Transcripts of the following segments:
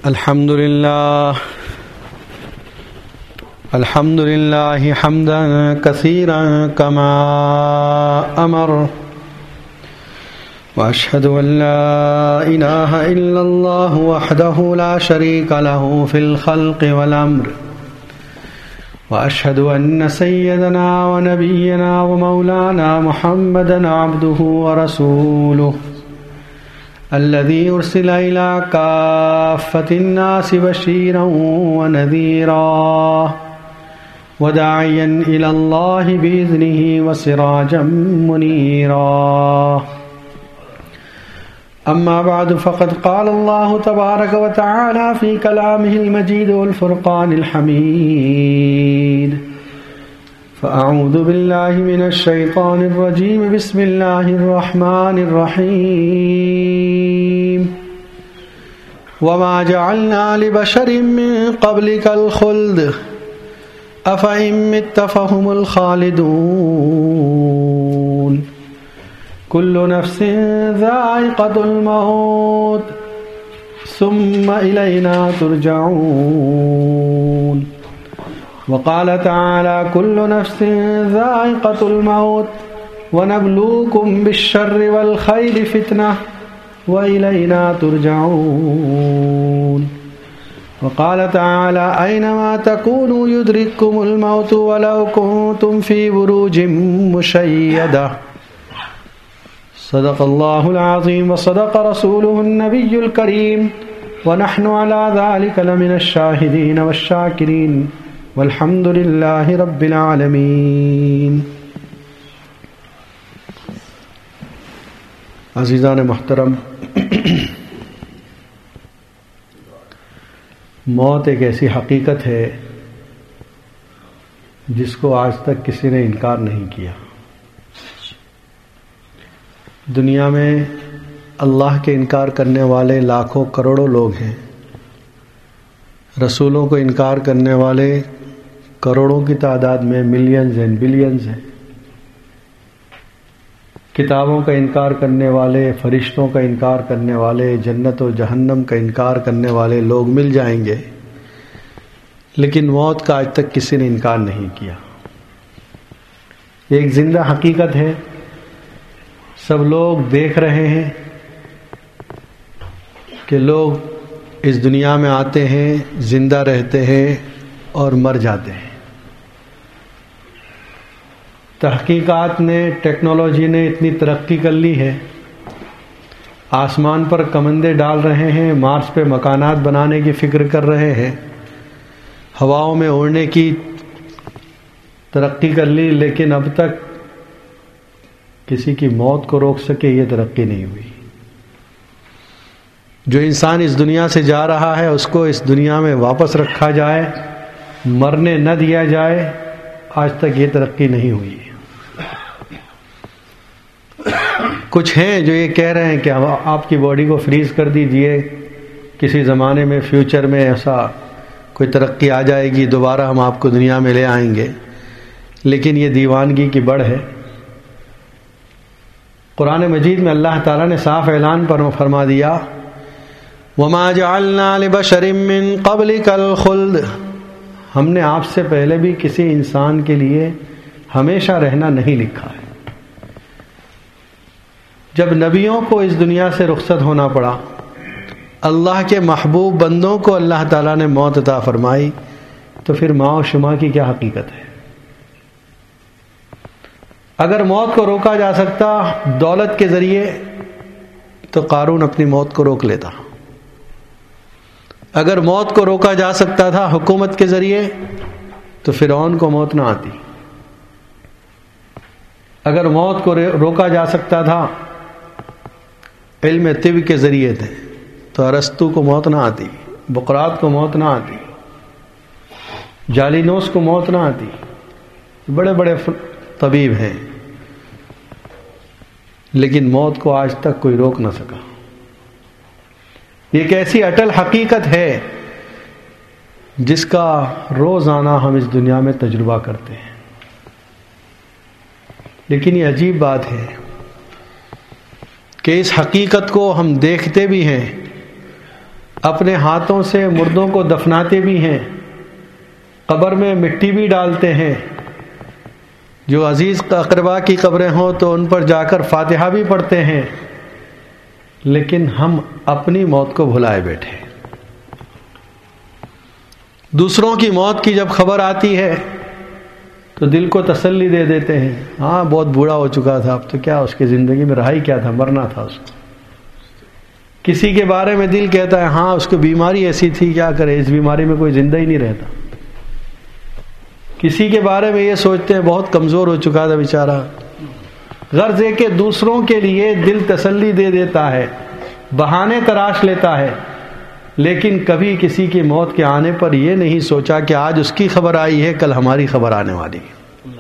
الحمد لله حمدا كثيرا كما أمر وأشهد أن لا إله إلا الله وحده لا شريك له في الخلق والأمر وأشهد أن سيدنا ونبينا ومولانا محمدا عبده ورسوله الذي أرسل إلى كافة الناس بشيرا ونذيرا وداعيا إلى الله بإذنه وسراجا منيرا أما بعد فقد قال الله تبارك وتعالى في كلامه المجيد والفرقان الحميد فأعوذ بالله من الشيطان الرجيم بسم الله الرحمن الرحيم وما جعلنا لبشر من قبلك الخلد أفإن مت فهم الخالدون كل نفس ذائقة الموت ثم إلينا ترجعون وقال تعالى كل نفس ذائقة الموت ونبلوكم بالشر والخير فتنة وإلينا ترجعون وقال تعالى أينما تكونوا يدرككم الموت ولو كنتم في بروج مشيدة صدق الله العظيم وصدق رسوله النبي الكريم ونحن على ذلك لمن الشاهدين والشاكرين والحمد لله رب العالمین۔ عزیزان محترم، موت ایک ایسی حقیقت ہے جس کو آج تک کسی نے انکار نہیں کیا۔ دنیا میں اللہ کے انکار کرنے والے لاکھوں کروڑوں لوگ ہیں، رسولوں کو انکار کرنے والے کروڑوں کی تعداد میں ملینز اینڈ بلینز ہیں، کتابوں کا انکار کرنے والے، فرشتوں کا انکار کرنے والے، جنت و جہنم کا انکار کرنے والے لوگ مل جائیں گے، لیکن موت کا آج تک کسی نے انکار نہیں کیا۔ یہ ایک زندہ حقیقت ہے، سب لوگ دیکھ رہے ہیں کہ لوگ اس دنیا میں آتے ہیں، زندہ رہتے ہیں اور مر جاتے ہیں۔ تحقیقات نے، ٹیکنالوجی نے اتنی ترقی کر لی ہے، آسمان پر کمندے ڈال رہے ہیں، مارس پہ مکانات بنانے کی فکر کر رہے ہیں، ہواؤں میں اڑنے کی ترقی کر لی، لیکن اب تک کسی کی موت کو روک سکے یہ ترقی نہیں ہوئی۔ جو انسان اس دنیا سے جا رہا ہے اس کو اس دنیا میں واپس رکھا جائے، مرنے نہ دیا جائے، آج تک یہ ترقی نہیں ہوئی۔ کچھ ہیں جو یہ کہہ رہے ہیں کہ آپ کی باڈی کو فریز کر دیجئے، کسی زمانے میں فیوچر میں ایسا کوئی ترقی آ جائے گی، دوبارہ ہم آپ کو دنیا میں لے آئیں گے، لیکن یہ دیوانگی کی بڑھ ہے۔ قرآن مجید میں اللہ تعالیٰ نے صاف اعلان پر فرما دیا وَمَا جَعَلْنَا لِبَشَرٍ مِّن قَبْلِكَ الْخُلْدَ، ہم نے آپ سے پہلے بھی کسی انسان کے لیے ہمیشہ رہنا نہیں لکھا ہے۔ جب نبیوں کو اس دنیا سے رخصت ہونا پڑا، اللہ کے محبوب بندوں کو اللہ تعالیٰ نے موت عطا فرمائی، تو پھر ماں و شما کی کیا حقیقت ہے؟ اگر موت کو روکا جا سکتا دولت کے ذریعے تو قارون اپنی موت کو روک لیتا، اگر موت کو روکا جا سکتا تھا حکومت کے ذریعے تو فرعون کو موت نہ آتی، اگر موت کو روکا جا سکتا تھا علم طب کے ذریعے تھے تو ارسطو کو موت نہ آتی، بقراط کو موت نہ آتی، جالینوس کو موت نہ آتی، بڑے بڑے طبیب ہیں، لیکن موت کو آج تک کوئی روک نہ سکا۔ یہ ایک ایسی اٹل حقیقت ہے جس کا روزانہ ہم اس دنیا میں تجربہ کرتے ہیں، لیکن یہ عجیب بات ہے کہ اس حقیقت کو ہم دیکھتے بھی ہیں، اپنے ہاتھوں سے مردوں کو دفناتے بھی ہیں، قبر میں مٹی بھی ڈالتے ہیں، جو عزیز اقربا کی قبریں ہوں تو ان پر جا کر فاتحہ بھی پڑھتے ہیں، لیکن ہم اپنی موت کو بھلائے بیٹھے۔ دوسروں کی موت کی جب خبر آتی ہے تو دل کو تسلی دے دیتے ہیں، ہاں بہت بوڑھا ہو چکا تھا، اب تو کیا اس کی زندگی میں رہا ہی کیا تھا، مرنا تھا اس کو۔ کسی کے بارے میں دل کہتا ہے ہاں اس کو بیماری ایسی تھی، کیا کرے، اس بیماری میں کوئی زندہ ہی نہیں رہتا۔ کسی کے بارے میں یہ سوچتے ہیں بہت کمزور ہو چکا تھا بیچارہ۔ غرض ہے کہ دوسروں کے لیے دل تسلی دے دیتا ہے، بہانے تراش لیتا ہے، لیکن کبھی کسی کی موت کے آنے پر یہ نہیں سوچا کہ آج اس کی خبر آئی ہے، کل ہماری خبر آنے والی ہے۔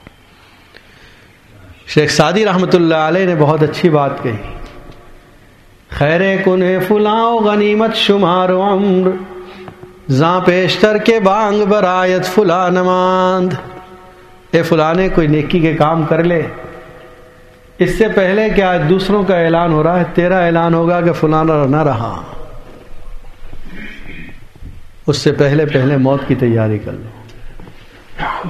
شیخ سعدی رحمۃ اللہ علیہ نے بہت اچھی بات کہی، خیر کن فلاں غنیمت شمار عمر، زاں پیشتر کے بانگ برایت فلاں نماند۔ اے فلانے کوئی نیکی کے کام کر لے، اس سے پہلے کہ آج دوسروں کا اعلان ہو رہا ہے، تیرا اعلان ہوگا کہ فلانا نہ رہا، اس سے پہلے پہلے موت کی تیاری کر لو۔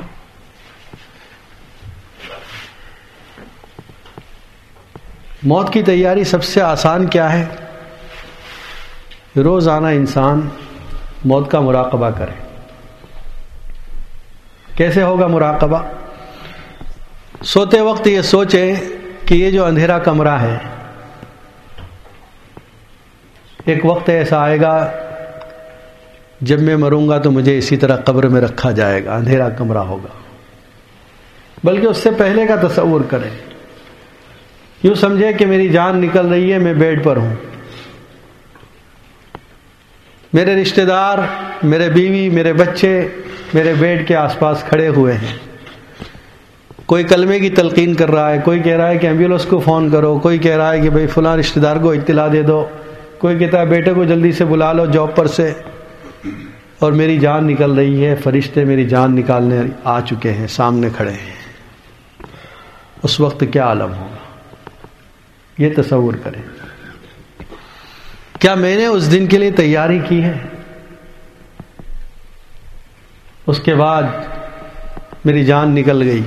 موت کی تیاری سب سے آسان کیا ہے؟ روزانہ انسان موت کا مراقبہ کرے۔ کیسے ہوگا مراقبہ؟ سوتے وقت یہ سوچیں کہ یہ جو اندھیرا کمرہ ہے، ایک وقت ایسا آئے گا جب میں مروں گا تو مجھے اسی طرح قبر میں رکھا جائے گا، اندھیرا کمرہ ہوگا۔ بلکہ اس سے پہلے کا تصور کریں، یوں سمجھے کہ میری جان نکل رہی ہے، میں بیڈ پر ہوں، میرے رشتہ دار، میرے بیوی، میرے بچے میرے بیڈ کے آس پاس کھڑے ہوئے ہیں، کوئی کلمے کی تلقین کر رہا ہے، کوئی کہہ رہا ہے کہ ایمبولینس کو فون کرو، کوئی کہہ رہا ہے کہ بھئی فلاں رشتہ دار کو اطلاع دے دو، کوئی کہتا ہے بیٹے کو جلدی سے بلا لو جاب پر سے، اور میری جان نکل رہی ہے، فرشتے میری جان نکالنے آ چکے ہیں، سامنے کھڑے ہیں۔ اس وقت کیا عالم ہوگا، یہ تصور کریں۔ کیا میں نے اس دن کے لیے تیاری کی ہے؟ اس کے بعد میری جان نکل گئی،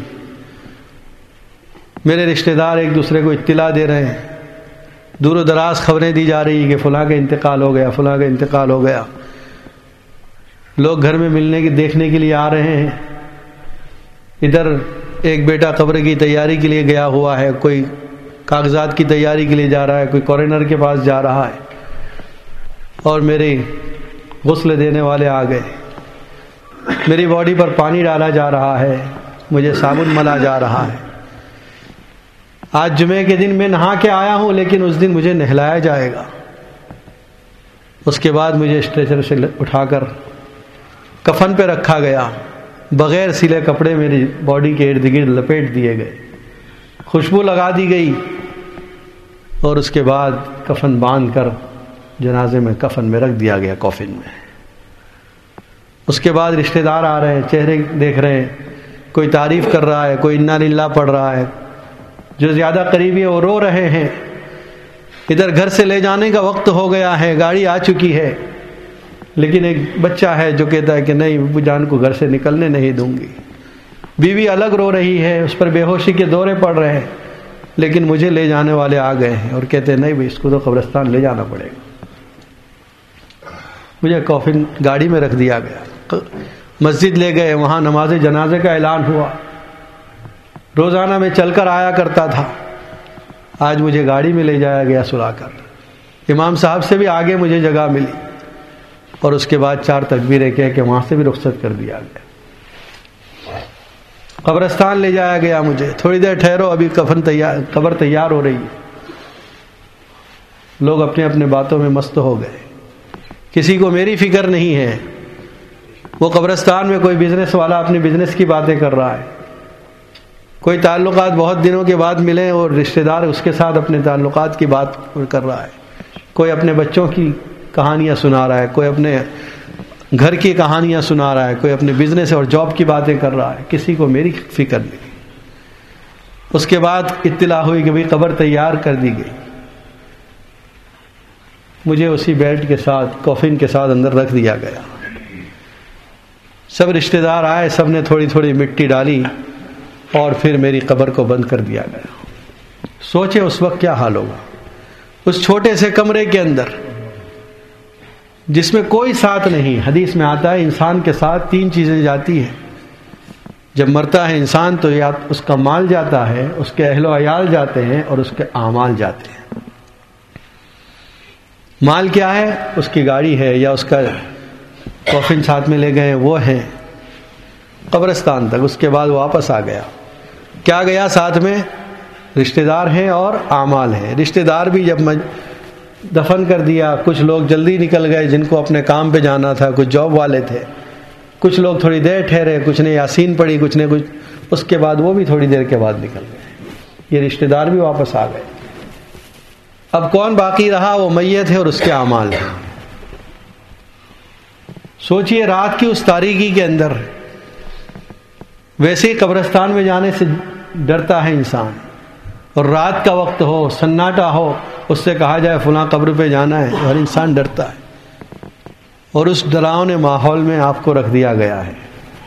میرے رشتہ دار ایک دوسرے کو اطلاع دے رہے ہیں، دور و دراز خبریں دی جا رہی ہیں کہ فلاں کا انتقال ہو گیا، فلاں کا انتقال ہو گیا، لوگ گھر میں ملنے کی دیکھنے کے لیے آ رہے ہیں، ادھر ایک بیٹا قبر کی تیاری کے لیے گیا ہوا ہے، کوئی کاغذات کی تیاری کے لیے جا رہا ہے، کوئی کورنر کے پاس جا رہا ہے، اور میرے غسل دینے والے آ گئے، میری باڈی پر پانی ڈالا جا رہا ہے، مجھے صابن ملا جا رہا ہے۔ آج جمعے کے دن میں نہا کے آیا ہوں، لیکن اس دن مجھے نہلایا جائے گا۔ اس کے بعد مجھے اسٹریچر سے اٹھا کر کفن پہ رکھا گیا، بغیر سلے کپڑے میری باڈی کے ارد گرد لپیٹ دیے گئے، خوشبو لگا دی گئی، اور اس کے بعد کفن باندھ کر جنازے میں کفن میں رکھ دیا گیا، کافن میں۔ اس کے بعد رشتہ دار آ رہے ہیں، چہرے دیکھ رہے ہیں، کوئی تعریف کر رہا ہے، کوئی انا للہ پڑھ رہا ہے، جو زیادہ قریبی ہے وہ رو رہے ہیں۔ ادھر گھر سے لے جانے کا وقت ہو گیا ہے، گاڑی آ چکی ہے، لیکن ایک بچہ ہے جو کہتا ہے کہ نہیں، ابو جان کو گھر سے نکلنے نہیں دوں گی۔ بیوی الگ رو رہی ہے، اس پر بے ہوشی کے دورے پڑ رہے ہیں، لیکن مجھے لے جانے والے آ گئے ہیں اور کہتے ہیں نہیں بھائی، اس کو تو قبرستان لے جانا پڑے گا۔ مجھے کافن گاڑی میں رکھ دیا گیا، مسجد لے گئے، وہاں نماز جنازے کا اعلان ہوا۔ روزانہ میں چل کر آیا کرتا تھا، آج مجھے گاڑی میں لے جایا گیا سلا کر، امام صاحب سے بھی آگے مجھے جگہ ملی، اور اس کے بعد 4 تکبیریں کہہ کے وہاں سے بھی رخصت کر دیا گیا۔ قبرستان لے جایا گیا مجھے، تھوڑی دیر ٹھہرو، ابھی قبر تیار ہو رہی ہے۔ لوگ اپنے اپنے باتوں میں مست ہو گئے، کسی کو میری فکر نہیں ہے۔ وہ قبرستان میں کوئی بزنس والا اپنی بزنس کی باتیں کر رہا ہے، کوئی تعلقات بہت دنوں کے بعد ملے اور رشتہ دار اس کے ساتھ اپنے تعلقات کی بات کر رہا ہے، کوئی اپنے بچوں کی کہانیاں سنا رہا ہے، کوئی اپنے گھر کی کہانیاں سنا رہا ہے، کوئی اپنے بزنس اور جاب کی باتیں کر رہا ہے، کسی کو میری فکر نہیں۔ اس کے بعد اطلاع ہوئی کہ بھئی قبر تیار کر دی گئی، مجھے اسی بیلٹ کے ساتھ کفن کے ساتھ اندر رکھ دیا گیا. سب رشتہ دار آئے, سب نے تھوڑی تھوڑی مٹی ڈالی اور پھر میری قبر کو بند کر دیا گیا. سوچے اس وقت کیا حال ہوگا اس چھوٹے سے کمرے کے اندر جس میں کوئی ساتھ نہیں. حدیث میں آتا ہے انسان کے ساتھ 3 چیزیں جاتی ہیں. جب مرتا ہے انسان تو یا اس کا مال جاتا ہے, اس کے اہل و عیال جاتے ہیں, اور اس کے اعمال جاتے ہیں. مال کیا ہے؟ اس کی گاڑی ہے یا اس کا کفن ساتھ میں لے گئے وہ ہیں قبرستان تک. اس کے بعد واپس آ گیا. کیا گیا ساتھ میں؟ رشتہ دار ہیں اور اعمال ہیں. رشتہ دار بھی جب دفن کر دیا, کچھ لوگ جلدی نکل گئے جن کو اپنے کام پہ جانا تھا, کچھ جاب والے تھے, کچھ لوگ تھوڑی دیر ٹھہرے, کچھ نے یاسین پڑھی, کچھ نے کچھ. اس کے بعد وہ بھی تھوڑی دیر کے بعد نکل گئے. یہ رشتہ دار بھی واپس آ گئے. اب کون باقی رہا؟ وہ میت ہے اور اس کے اعمال ہیں. سوچئے رات کی اس تاریکی کے اندر ویسے ہی قبرستان میں جانے سے ڈرتا ہے انسان, اور رات کا وقت ہو, سناٹا ہو, اس سے کہا جائے فلاں قبر پہ جانا ہے, ہر انسان ڈرتا ہے. اور اس ڈراؤنے ماحول میں آپ کو رکھ دیا گیا ہے.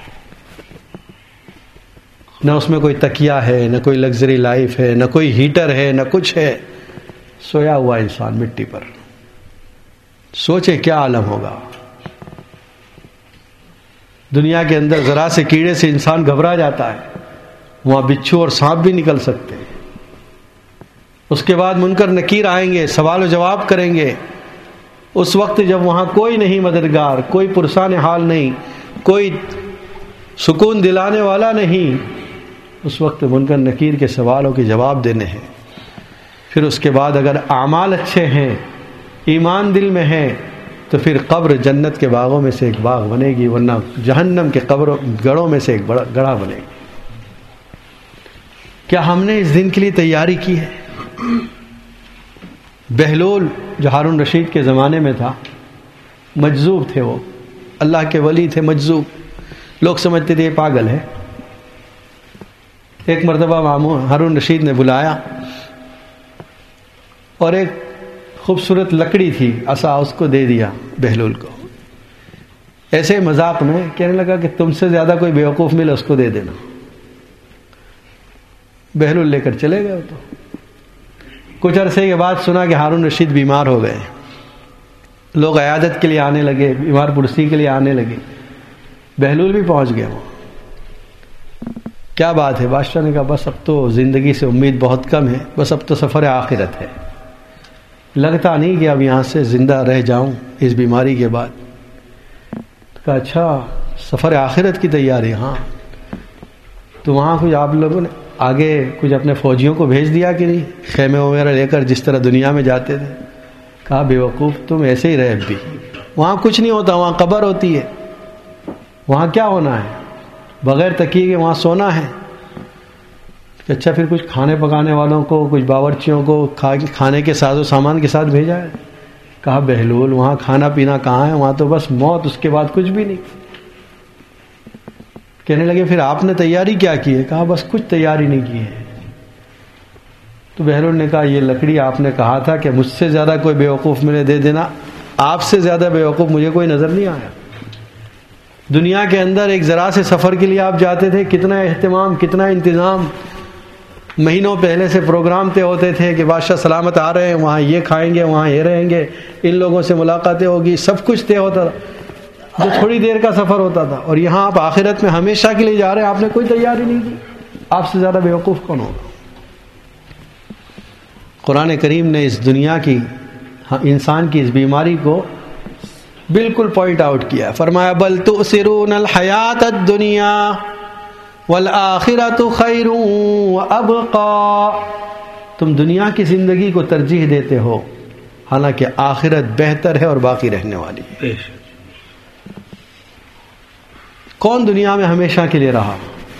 نہ اس میں کوئی تکیہ ہے, نہ کوئی لگژری لائف ہے, نہ کوئی ہیٹر ہے, نہ کچھ ہے. سویا ہوا انسان مٹی پر. سوچے کیا عالم ہوگا. دنیا کے اندر ذرا سے کیڑے سے انسان گھبرا جاتا ہے, وہاں بچھو اور سانپ بھی نکل سکتے ہیں. اس کے بعد منکر نکیر آئیں گے, سوال و جواب کریں گے. اس وقت جب وہاں کوئی نہیں مددگار, کوئی پرسان حال نہیں, کوئی سکون دلانے والا نہیں, اس وقت منکر نکیر کے سوالوں کے جواب دینے ہیں. پھر اس کے بعد اگر اعمال اچھے ہیں, ایمان دل میں ہے, تو پھر قبر جنت کے باغوں میں سے ایک باغ بنے گی, ورنہ جہنم کے گڑھوں میں سے ایک گڑھا بنے گی. کیا ہم نے اس دن کے لیے تیاری کی ہے؟ بہلول جو ہارون رشید کے زمانے میں تھا, مجذوب تھے, وہ اللہ کے ولی تھے, مجذوب. لوگ سمجھتے تھے یہ پاگل ہے. ایک مرتبہ ہارون رشید نے بلایا, اور ایک خوبصورت لکڑی تھی, عصا, اس کو دے دیا بہلول کو. ایسے مذاق میں کہنے لگا کہ تم سے زیادہ کوئی بیوقوف ملے اس کو دے دینا. بہلول لے کر چلے گئے. تو کچھ عرصے کے بعد سنا کہ ہارون رشید بیمار ہو گئے. لوگ عیادت کے لیے آنے لگے, بیمار پرسی کے لیے آنے لگے. بہلول بھی پہنچ گئے. وہ کیا بات ہے؟ بادشاہ نے کہا بس اب تو زندگی سے امید بہت کم ہے, بس اب تو سفر آخرت ہے. لگتا نہیں کہ اب یہاں سے زندہ رہ جاؤں اس بیماری کے بعد. کہا اچھا سفر آخرت کی تیاری؟ ہاں. تو وہاں کچھ آپ لوگوں نے آگے کچھ اپنے فوجیوں کو بھیج دیا کہ نہیں, خیمے وغیرہ لے کر جس طرح دنیا میں جاتے تھے؟ کہا بے وقوف, تم ایسے ہی رہے بھی. وہاں کچھ نہیں ہوتا, وہاں قبر ہوتی ہے. وہاں کیا ہونا ہے؟ بغیر تکیے کے وہاں سونا ہے. اچھا پھر کچھ کھانے پکانے والوں کو, کچھ باورچیوں کو کھانے کے ساز و سامان کے ساتھ بھیجا ہے. کہا بہلول وہاں کھانا پینا کہاں ہے, وہاں تو بس موت, اس کے بعد کچھ بھی نہیں. کہنے لگے پھر آپ نے تیاری کیا کی ہے؟ کہا بس کچھ تیاری نہیں کی ہے. تو بہلول نے کہا یہ لکڑی آپ نے کہا تھا کہ مجھ سے زیادہ کوئی بیوقوف ملے دے دینا, آپ سے زیادہ بیوقوف مجھے کوئی نظر نہیں آیا. دنیا کے اندر ایک ذرا سے سفر کے لیے آپ جاتے تھے, کتنا اہتمام, کتنا انتظام, مہینوں پہلے سے پروگرام طے ہوتے تھے کہ بادشاہ سلامت آ رہے ہیں, وہاں یہ کھائیں گے, وہاں یہ رہیں گے, ان لوگوں سے ملاقاتیں ہوگی, سب کچھ طے ہوتا تھا. جو تھوڑی دیر کا سفر ہوتا تھا. اور یہاں آپ آخرت میں ہمیشہ کے لیے جا رہے ہیں, آپ نے کوئی تیاری نہیں کی. آپ سے زیادہ بیوقوف کون ہوگا؟ قرآن کریم نے اس دنیا کی, انسان کی اس بیماری کو بالکل پوائنٹ آؤٹ کیا. فرمایا بل تؤثرون الحیات الدنیا والآخرۃ خیر وابقی. تم دنیا کی زندگی کو ترجیح دیتے ہو, حالانکہ آخرت بہتر ہے اور باقی رہنے والی ہے. کون دنیا میں ہمیشہ کے لیے رہا؟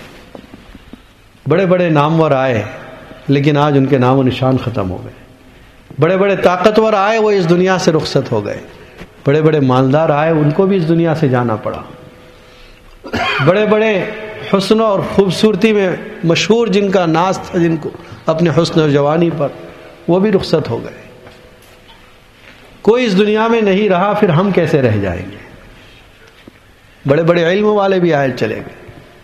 بڑے بڑے نامور آئے, لیکن آج ان کے نام و نشان ختم ہو گئے. بڑے بڑے طاقتور آئے, وہ اس دنیا سے رخصت ہو گئے. بڑے بڑے مالدار آئے, ان کو بھی اس دنیا سے جانا پڑا. بڑے بڑے حسن اور خوبصورتی میں مشہور جن کا ناز تھا, جن کو اپنے حسن اور جوانی پر, وہ بھی رخصت ہو گئے. کوئی اس دنیا میں نہیں رہا پھر ہم کیسے رہ جائیں گے؟ بڑے بڑے علم والے بھی آئے چلے گئے،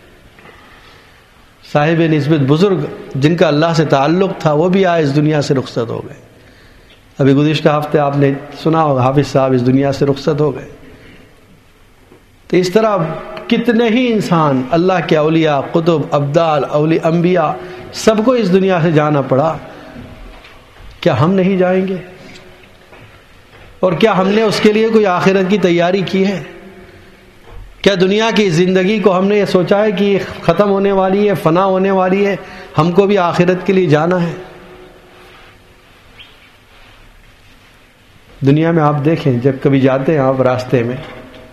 صاحب نسبت بزرگ جن کا اللہ سے تعلق تھا وہ بھی آئے اس دنیا سے رخصت ہو گئے. ابھی گزشتہ ہفتے آپ نے سنا ہوگا حافظ صاحب اس دنیا سے رخصت ہو گئے. تو اس طرح کتنے ہی انسان اللہ کے اولیاء، قطب، ابدال، انبیاء سب کو اس دنیا سے جانا پڑا. کیا ہم نہیں جائیں گے؟ اور کیا ہم نے اس کے لیے کوئی آخرت کی تیاری کی ہے؟ کیا دنیا کی زندگی کو ہم نے یہ سوچا ہے کہ یہ ختم ہونے والی ہے، فنا ہونے والی ہے، ہم کو بھی آخرت کے لیے جانا ہے؟ دنیا میں آپ دیکھیں، جب کبھی جاتے ہیں آپ راستے میں،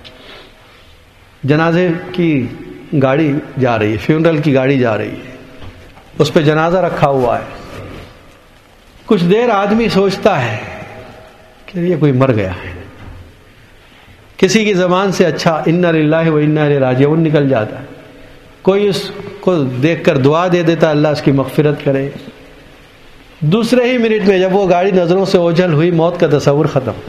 جنازے کی گاڑی جا رہی ہے، فیونرل کی گاڑی جا رہی ہے، اس پہ جنازہ رکھا ہوا ہے. کچھ دیر آدمی سوچتا ہے کہ یہ کوئی مر گیا ہے. کسی کی زبان سے اچھا انا للہ و انا الیہ راجعون نکل جاتا ہے. کوئی اس کو دیکھ کر دعا دے دیتا اللہ اس کی مغفرت کرے. دوسرے ہی منٹ میں جب وہ گاڑی نظروں سے اوجھل ہوئی، موت کا تصور ختم.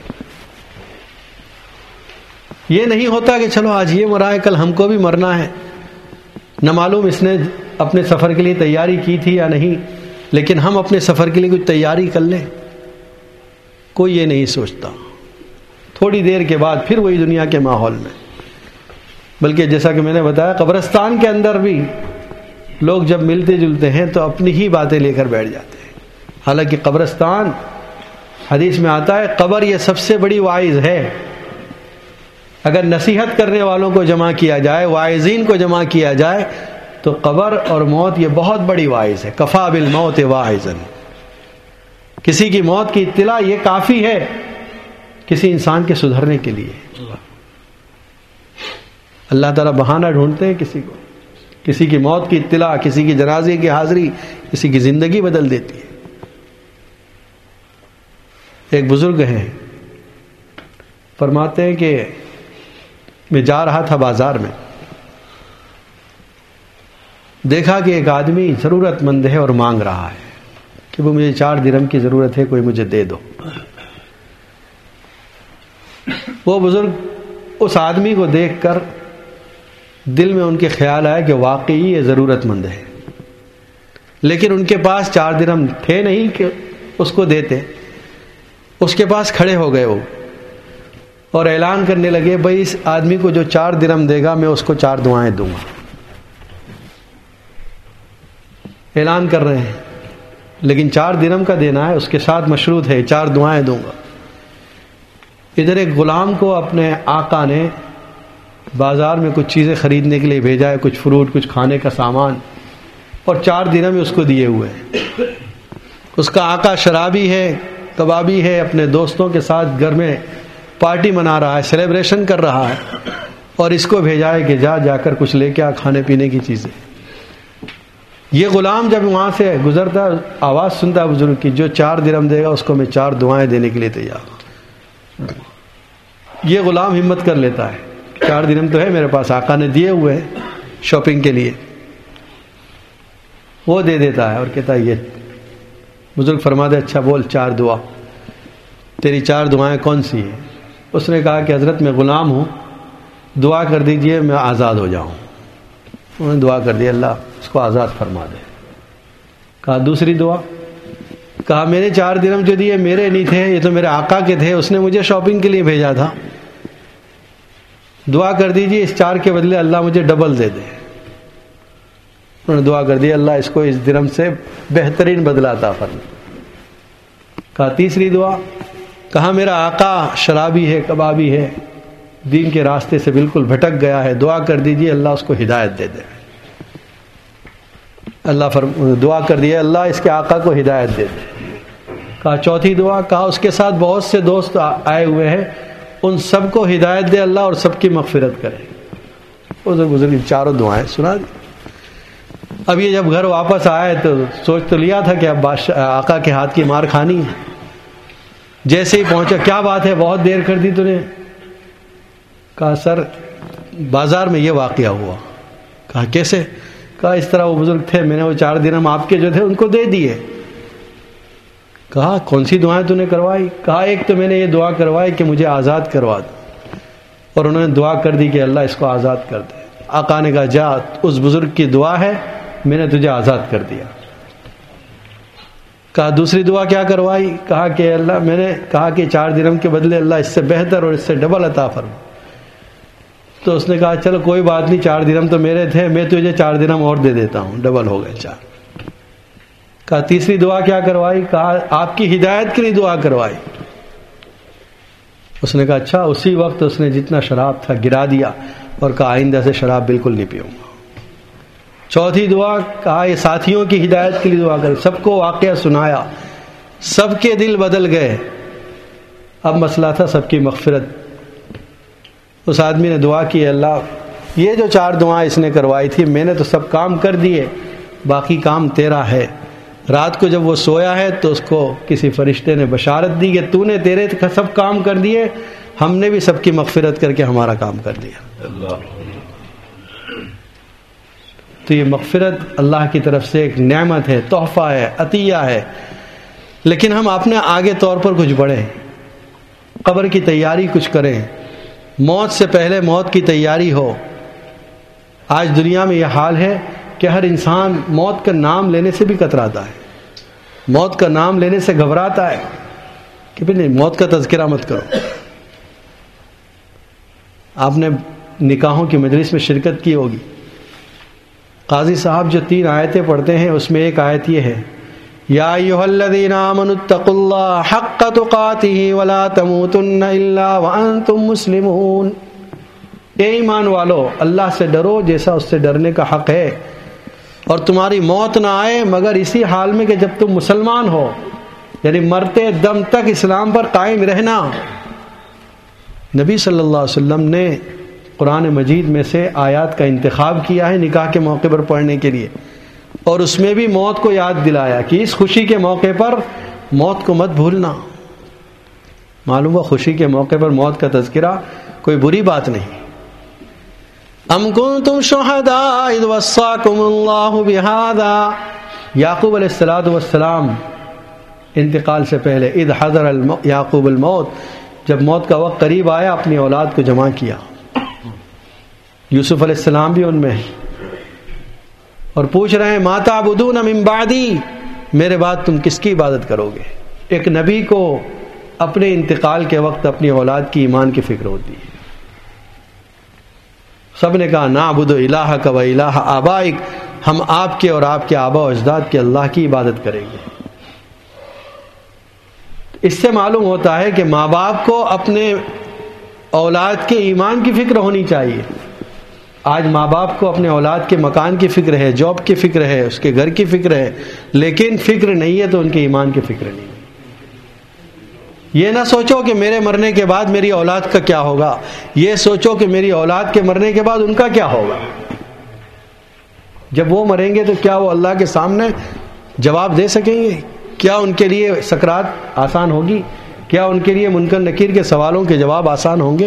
یہ نہیں ہوتا کہ چلو آج یہ مرا ہے کل ہم کو بھی مرنا ہے. نہ معلوم اس نے اپنے سفر کے لیے تیاری کی تھی یا نہیں، لیکن ہم اپنے سفر کے لیے کچھ تیاری کر لیں. کوئی یہ نہیں سوچتا. تھوڑی دیر کے بعد پھر وہی دنیا کے ماحول میں. بلکہ جیسا کہ میں نے بتایا، قبرستان کے اندر بھی لوگ جب ملتے جلتے ہیں تو اپنی ہی باتیں لے کر بیٹھ جاتے ہیں. حالانکہ قبرستان، حدیث میں آتا ہے، قبر یہ سب سے بڑی واعظ ہے. اگر نصیحت کرنے والوں کو جمع کیا جائے، واعظین کو جمع کیا جائے، تو قبر اور موت یہ بہت بڑی واعظ ہے. کفا بالموت واعظا، کسی کی موت کی اطلاع یہ کافی ہے کسی انسان کے سدھرنے کے لیے. اللہ تعالیٰ بہانہ ڈھونڈتے ہیں کسی کو، کسی کی موت کی اطلاع، کسی کی جنازے کی حاضری کسی کی زندگی بدل دیتی ہے. ایک بزرگ ہیں، فرماتے ہیں کہ میں جا رہا تھا بازار میں، دیکھا کہ ایک آدمی ضرورت مند ہے اور مانگ رہا ہے کہ وہ مجھے 4 درہم کی ضرورت ہے، کوئی مجھے دے دو. وہ بزرگ اس آدمی کو دیکھ کر دل میں ان کے خیال آیا کہ واقعی یہ ضرورت مند ہے، لیکن ان کے پاس 4 درہم تھے نہیں کہ اس کو دیتے. اس کے پاس کھڑے ہو گئے وہ اور اعلان کرنے لگے، بھائی اس آدمی کو جو 4 درہم دے گا میں اس کو 4 دعائیں دوں گا. اعلان کر رہے ہیں، لیکن 4 درہم کا دینا ہے، اس کے ساتھ مشروط ہے 4 دعائیں دوں گا. ادھر ایک غلام کو اپنے آقا نے بازار میں کچھ چیزیں خریدنے کے لیے بھیجا ہے، کچھ فروٹ، کچھ کھانے کا سامان، اور 4 درہم اس کو دیے ہوئے ہیں. اس کا آقا شرابی ہے، کبابی ہے، اپنے دوستوں کے ساتھ گھر میں پارٹی منا رہا ہے، سیلیبریشن کر رہا ہے، اور اس کو بھیجا ہے کہ جا کر کچھ لے کے آ، کھانے پینے کی چیزیں. یہ غلام جب وہاں سے گزرتا آواز سنتا بزرگ کی، جو 4 درہم دے گا اس کو میں 4 دعائیں دینے کے لیے تیار ہوں. یہ غلام ہمت کر لیتا ہے، 4 درہم تو ہے میرے پاس، آقا نے دیے ہوئے ہیں شاپنگ کے لیے. وہ دے دیتا ہے اور کہتا ہے یہ. بزرگ فرماتے اچھا بول 4 دعا، تیری 4 دعائیں کون سی ہیں؟ اس نے کہا کہ حضرت میں غلام ہوں، دعا کر دیجئے میں آزاد ہو جاؤں. انہوں نے دعا کر دی، اللہ اس کو آزاد فرما دے. کہا دوسری دعا؟ کہا میرے 4 درہم جو دیے میرے نہیں تھے، یہ تو میرے آقا کے تھے، اس نے مجھے شاپنگ کے لیے بھیجا تھا. دعا کر دیجئے اس 4 کے بدلے اللہ مجھے ڈبل دے دے. انہوں نے دعا کر دی، اللہ اس کو اس درہم سے بہترین بدلہ عطا فرما. کہا تیسری دعا؟ کہا میرا آقا شرابی ہے، کبابی ہے، دین کے راستے سے بالکل بھٹک گیا ہے، دعا کر دیجئے اللہ اس کو ہدایت دے دے. اللہ دعا کر دی، اللہ اس کے آقا کو ہدایت دے دے. کہا چوتھی دعا؟ کہا اس کے ساتھ بہت سے دوست آئے ہوئے ہیں، ان سب کو ہدایت دے اللہ اور سب کی مغفرت کرے. بزرگ 4 دعائیں سنا دی. اب یہ جب گھر واپس آئے تو سوچ تو لیا تھا کہ اب آقا کے ہاتھ کی مار کھانی ہے. جیسے ہی پہنچا، کیا بات ہے بہت دیر کر دی تو نے؟ کہا سر بازار میں یہ واقعہ ہوا. کہا کیسے؟ کہا اس طرح وہ بزرگ تھے، میں نے وہ 4 درہم آپ کے جو تھے ان کو دے دیے، کہا کون سی دعائیں تو نے کروائی؟ کہا ایک تو میں نے یہ دعا کروائی کہ مجھے آزاد کروا دو، اور انہوں نے دعا کر دی کہ اللہ اس کو آزاد کر دے۔ آقا نے کہا جا، اس بزرگ کی دعا ہے، میں نے تجھے آزاد کر دیا۔ کہا دوسری دعا کیا کروائی؟ کہا کہ اللہ، میں نے کہا کہ 4 درہم کے بدلے اللہ اس سے بہتر اور اس سے ڈبل عطا فرما۔ تو اس نے کہا چلو کوئی بات نہیں، 4 درہم تو میرے تھے، میں تجھے 4 درہم اور دے دیتا ہوں، ڈبل ہو گئے 4۔ کہا تیسری دعا کیا کروائی؟ کہا آپ کی ہدایت کے لیے دعا کروائی۔ اس نے کہا اچھا۔ اسی وقت اس نے جتنا شراب تھا گرا دیا اور کہا آئندہ سے شراب بالکل نہیں پیوں گا۔ چوتھی دعا کہا یہ ساتھیوں کی ہدایت کے لیے دعا کرے، سب کو واقعہ سنایا، سب کے دل بدل گئے۔ اب مسئلہ تھا سب کی مغفرت۔ اس آدمی نے دعا کی اللہ یہ جو 4 دعائیں اس نے کروائی تھی میں نے تو سب کام کر دیے، باقی کام تیرا ہے۔ رات کو جب وہ سویا ہے تو اس کو کسی فرشتے نے بشارت دی کہ تو نے تیرے سب کام کر دیے، ہم نے بھی سب کی مغفرت کر کے ہمارا کام کر دیا۔ تو یہ مغفرت اللہ کی طرف سے ایک نعمت ہے، تحفہ ہے، عطیہ ہے۔ لیکن ہم اپنے آگے طور پر کچھ بڑھیں، قبر کی تیاری کچھ کریں، موت سے پہلے موت کی تیاری ہو۔ آج دنیا میں یہ حال ہے کہ ہر انسان موت کا نام لینے سے بھی کتراتا ہے، موت کا نام لینے سے گھبراتا ہے کہ نہیں موت کا تذکرہ مت کرو۔ آپ نے نکاحوں کی مجلس میں شرکت کی ہوگی، قاضی صاحب جو 3 آیتیں پڑھتے ہیں اس میں ایک آیت یہ ہے یا ایھا الذین آمنوا اتقوا اللہ حق تقاتہ ولا تموتن الا وانتم مسلمون۔ اے ایمان والو، اللہ سے ڈرو جیسا اس سے ڈرنے کا حق ہے، اور تمہاری موت نہ آئے مگر اسی حال میں کہ جب تم مسلمان ہو، یعنی مرتے دم تک اسلام پر قائم رہنا۔ نبی صلی اللہ علیہ وسلم نے قرآن مجید میں سے آیات کا انتخاب کیا ہے نکاح کے موقع پر پڑھنے کے لیے، اور اس میں بھی موت کو یاد دلایا کہ اس خوشی کے موقع پر موت کو مت بھولنا۔ معلوم ہوا خوشی کے موقع پر موت کا تذکرہ کوئی بری بات نہیں۔ ام کنتم شہداء اذ وصاکم اللہ بہذا، یعقوب علیہ السلام انتقال سے پہلے اذ حضر یعقوب الموت، جب موت کا وقت قریب آیا اپنی اولاد کو جمع کیا۔ یوسف علیہ السلام بھی ان میں ہیں، اور پوچھ رہے ہیں ما تعبدون من بعدی، میرے بعد تم کس کی عبادت کرو گے؟ ایک نبی کو اپنے انتقال کے وقت اپنی اولاد کی ایمان کی فکر ہوتی ہے۔ سب نے کہا نعبد الہک و الہ آبائک، ہم آپ کے اور آپ کے آبا و اجداد کے اللہ کی عبادت کریں گے۔ اس سے معلوم ہوتا ہے کہ ماں باپ کو اپنے اولاد کے ایمان کی فکر ہونی چاہیے۔ آج ماں باپ کو اپنے اولاد کے مکان کی فکر ہے، جاب کی فکر ہے، اس کے گھر کی فکر ہے، لیکن فکر نہیں ہے تو ان کے ایمان کی فکر نہیں ہے۔ یہ نہ سوچو کہ میرے مرنے کے بعد میری اولاد کا کیا ہوگا، یہ سوچو کہ میری اولاد کے مرنے کے بعد ان کا کیا ہوگا۔ جب وہ مریں گے تو کیا وہ اللہ کے سامنے جواب دے سکیں گے؟ کیا ان کے لیے سکرات آسان ہوگی؟ کیا ان کے لیے منکر نکیر کے سوالوں کے جواب آسان ہوں گے؟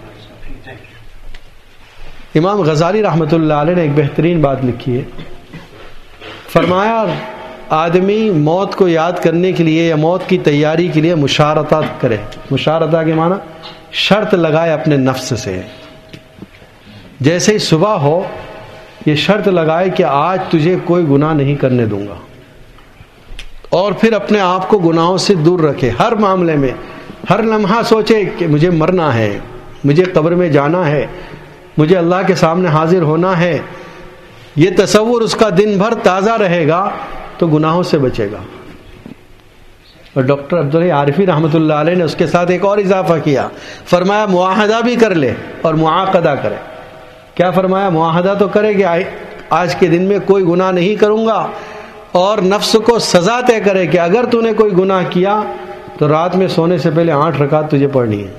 امام غزالی رحمۃ اللہ علیہ نے ایک بہترین بات لکھی ہے، فرمایا آدمی موت کو یاد کرنے کے لیے یا موت کی تیاری کے لیے مشارطات کرے۔ مشارطہ کے معنی شرط لگائے اپنے نفس سے، جیسے ہی صبح ہو یہ شرط لگائے کہ آج تجھے کوئی گناہ نہیں کرنے دوں گا، اور پھر اپنے آپ کو گناہوں سے دور رکھے۔ ہر معاملے میں ہر لمحہ سوچے کہ مجھے مرنا ہے، مجھے قبر میں جانا ہے، مجھے اللہ کے سامنے حاضر ہونا ہے۔ یہ تصور اس کا دن بھر تازہ رہے گا تو گناہوں سے بچے گا۔ اور ڈاکٹر عبدالحی عارفی رحمۃ اللہ علیہ نے اس کے ساتھ ایک اور اضافہ کیا، فرمایا معاہدہ بھی کر لے اور معاقدہ کرے۔ کیا فرمایا؟ معاہدہ تو کرے کہ آج کے دن میں کوئی گناہ نہیں کروں گا، اور نفس کو سزا طے کرے کہ اگر تو نے کوئی گناہ کیا تو رات میں سونے سے پہلے 8 رکعت تجھے پڑھنی ہے۔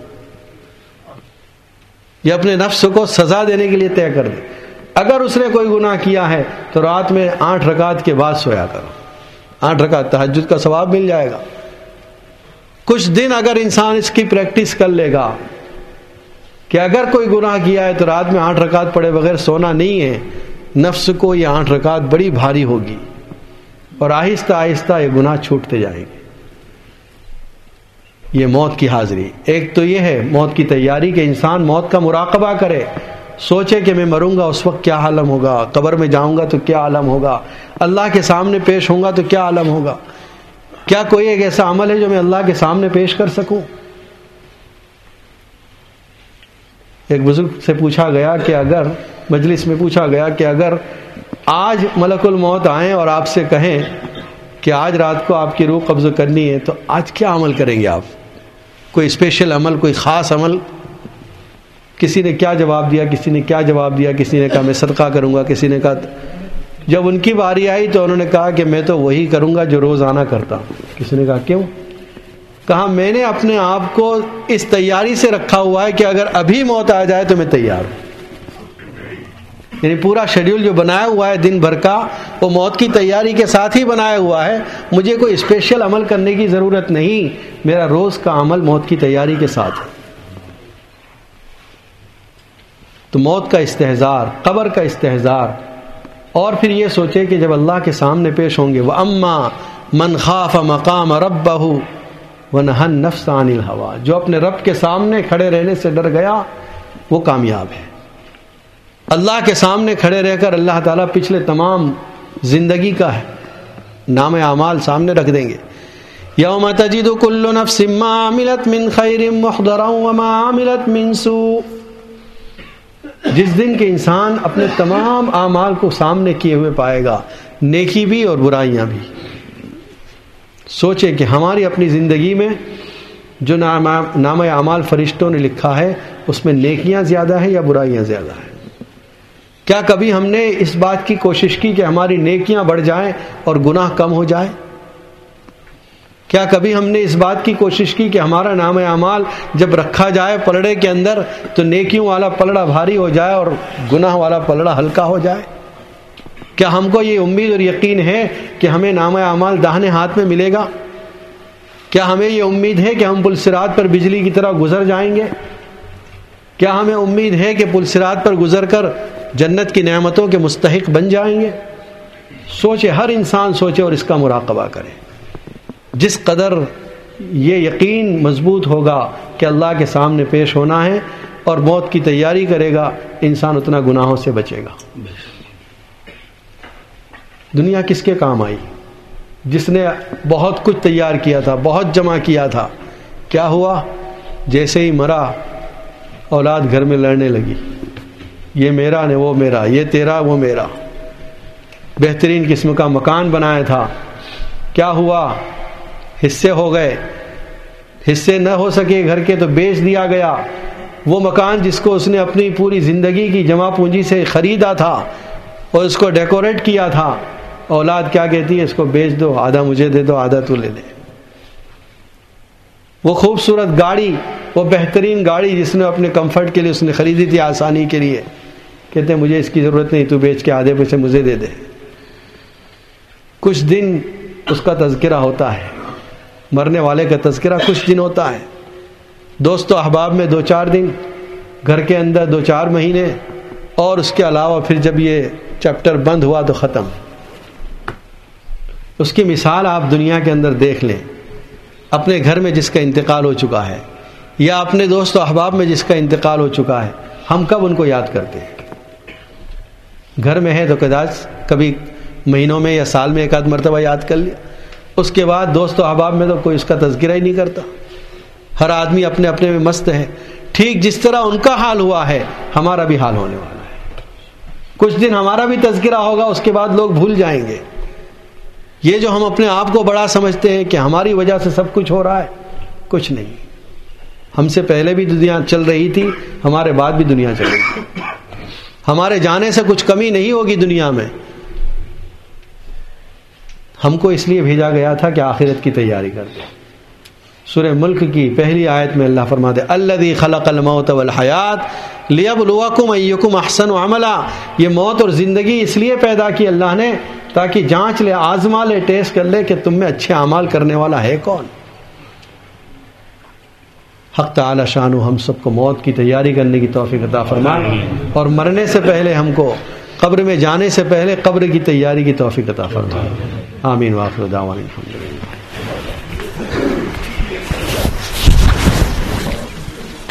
یہ اپنے نفس کو سزا دینے کے لیے طے کر دے، اگر اس نے کوئی گناہ کیا ہے تو رات میں 8 رکعت کے بعد سویا کرو، 8 رکعت تہجد کا ثواب مل جائے گا۔ کچھ دن اگر انسان اس کی پریکٹس کر لے گا کہ اگر کوئی گناہ کیا ہے تو رات میں 8 رکعت پڑھے بغیر سونا نہیں ہے، نفس کو یہ 8 رکعت بڑی بھاری ہوگی، اور آہستہ آہستہ یہ گناہ چھوٹتے جائیں گے۔ یہ موت کی حاضری. ایک تو یہ ہے موت کی تیاری کہ انسان موت کا مراقبہ کرے, سوچے کہ میں مروں گا اس وقت کیا عالم ہوگا, قبر میں جاؤں گا تو کیا عالم ہوگا, اللہ کے سامنے پیش ہوں گا تو کیا عالم ہوگا, کیا کوئی ایک ایسا عمل ہے جو میں اللہ کے سامنے پیش کر سکوں. ایک بزرگ سے پوچھا گیا کہ اگر مجلس میں پوچھا گیا کہ اگر آج ملک الموت آئیں اور آپ سے کہیں کہ آج رات کو آپ کی روح قبض کرنی ہے تو آج کیا عمل کریں گے آپ, کوئی اسپیشل عمل, کوئی خاص عمل. کسی نے کیا جواب دیا, کسی نے کیا جواب دیا, کسی نے کہا میں صدقہ کروں گا, کسی نے کہا. جب ان کی باری آئی تو انہوں نے کہا کہ میں تو وہی کروں گا جو روزانہ کرتا ہوں. کسی نے کہا کیوں؟ کہا میں نے اپنے آپ کو اس تیاری سے رکھا ہوا ہے کہ اگر ابھی موت آ جائے تو میں تیار ہوں. یعنی پورا شیڈیول جو بنایا ہوا ہے دن بھر کا وہ موت کی تیاری کے ساتھ ہی بنایا ہوا ہے. مجھے کوئی اسپیشل عمل کرنے کی ضرورت نہیں, میرا روز کا عمل موت کی تیاری کے ساتھ ہے. تو موت کا استحضار, قبر کا استحضار, اور پھر یہ سوچے کہ جب اللہ کے سامنے پیش ہوں گے وَأَمَّا مَنْ خَافَ مَقَامَ رَبَّهُ وَنَهَى النَّفْسَ عَنِ الْهَوَىٰ, جو اپنے رب کے سامنے کھڑے رہنے سے ڈر گیا وہ کامیاب ہے. اللہ کے سامنے کھڑے رہ کر اللہ تعالیٰ پچھلے تمام زندگی کا ہے نام اعمال سامنے رکھ دیں گے. یوم تجد کل نفس ما عملت من خیر محضرا وما عملت من سوء, جس دن کے انسان اپنے تمام اعمال کو سامنے کیے ہوئے پائے گا, نیکی بھی اور برائیاں بھی. سوچے کہ ہماری اپنی زندگی میں جو نام اعمال فرشتوں نے لکھا ہے اس میں نیکیاں زیادہ ہیں یا برائیاں زیادہ ہیں. کیا کبھی ہم نے اس بات کی کوشش کی کہ ہماری نیکیاں بڑھ جائیں اور گناہ کم ہو جائے؟ کیا کبھی ہم نے اس بات کی کوشش کی کہ ہمارا نام اعمال جب رکھا جائے پلڑے کے اندر تو نیکیوں والا پلڑا بھاری ہو جائے اور گناہ والا پلڑا ہلکا ہو جائے؟ کیا ہم کو یہ امید اور یقین ہے کہ ہمیں نام اعمال داہنے ہاتھ میں ملے گا؟ کیا ہمیں یہ امید ہے کہ ہم پل صراط پر بجلی کی طرح گزر جائیں گے؟ کیا ہمیں امید ہے کہ پل صراط پر گزر کر جنت کی نعمتوں کے مستحق بن جائیں گے؟ سوچے, ہر انسان سوچے اور اس کا مراقبہ کرے. جس قدر یہ یقین مضبوط ہوگا کہ اللہ کے سامنے پیش ہونا ہے اور موت کی تیاری کرے گا, انسان اتنا گناہوں سے بچے گا. دنیا کس کے کام آئی؟ جس نے بہت کچھ تیار کیا تھا, بہت جمع کیا تھا, کیا ہوا؟ جیسے ہی مرا اولاد گھر میں لڑنے لگی, یہ میرا نہیں وہ میرا, یہ تیرا وہ میرا. بہترین قسم کا مکان بنایا تھا, کیا ہوا؟ حصے ہو گئے, حصے نہ ہو سکے گھر کے تو بیچ دیا گیا. وہ مکان جس کو اس نے اپنی پوری زندگی کی جمع پونجی سے خریدا تھا اور اس کو ڈیکوریٹ کیا تھا, اولاد کیا کہتی ہے؟ اس کو بیچ دو, آدھا مجھے دے دو, آدھا تو لے لے. وہ خوبصورت گاڑی, وہ بہترین گاڑی جس نے اپنے کمفرٹ کے لیے اس نے خریدی تھی, آسانی کے لیے, کہتے ہیں مجھے اس کی ضرورت نہیں, تو بیچ کے آدھے پیسے مجھے دے دے. کچھ دن اس کا تذکرہ ہوتا ہے, مرنے والے کا تذکرہ کچھ دن ہوتا ہے, دوست و احباب میں 2-4 دن, گھر کے اندر 2-4 مہینے, اور اس کے علاوہ پھر جب یہ چیپٹر بند ہوا تو ختم. اس کی مثال آپ دنیا کے اندر دیکھ لیں. اپنے گھر میں جس کا انتقال ہو چکا ہے یا اپنے دوست و احباب میں جس کا انتقال ہو چکا ہے, ہم کب ان کو یاد کرتے ہیں؟ گھر میں ہے تو کبھی مہینوں میں یا سال میں 1 مرتبہ یاد کر لیا, اس کے بعد دوست و احباب میں تو کوئی اس کا تذکرہ ہی نہیں کرتا. ہر آدمی اپنے اپنے میں مست ہے. ٹھیک جس طرح ان کا حال ہوا ہے ہمارا بھی حال ہونے والا ہے. کچھ دن ہمارا بھی تذکرہ ہوگا, اس کے بعد لوگ بھول جائیں گے. یہ جو ہم اپنے آپ کو بڑا سمجھتے ہیں کہ ہماری وجہ سے سب کچھ ہو رہا ہے, کچھ نہیں. ہم سے پہلے بھی دنیا چل رہی تھی, ہمارے بعد بھی دنیا چل رہی تھی. ہمارے جانے سے کچھ کمی نہیں ہوگی دنیا میں. ہم کو اس لیے بھیجا گیا تھا کہ آخرت کی تیاری کر دیں. سورہ ملک کی پہلی آیت میں اللہ فرماتے ہیں الذی خلق الموت والحیات لیبلوکم ایکم احسن عملا. یہ موت اور زندگی اس لیے پیدا کی اللہ نے تاکہ جانچ لے, آزما لے, ٹیسٹ کر لے کہ تم میں اچھے اعمال کرنے والا ہے کون. حق تعالی شانو ہم سب کو موت کی تیاری کرنے کی توفیق عطا فرمائے, اور مرنے سے پہلے ہم کو قبر میں جانے سے پہلے قبر کی تیاری کی توفیق عطا فرمائے. آمین. وآخر دعوانا الحمدللہ.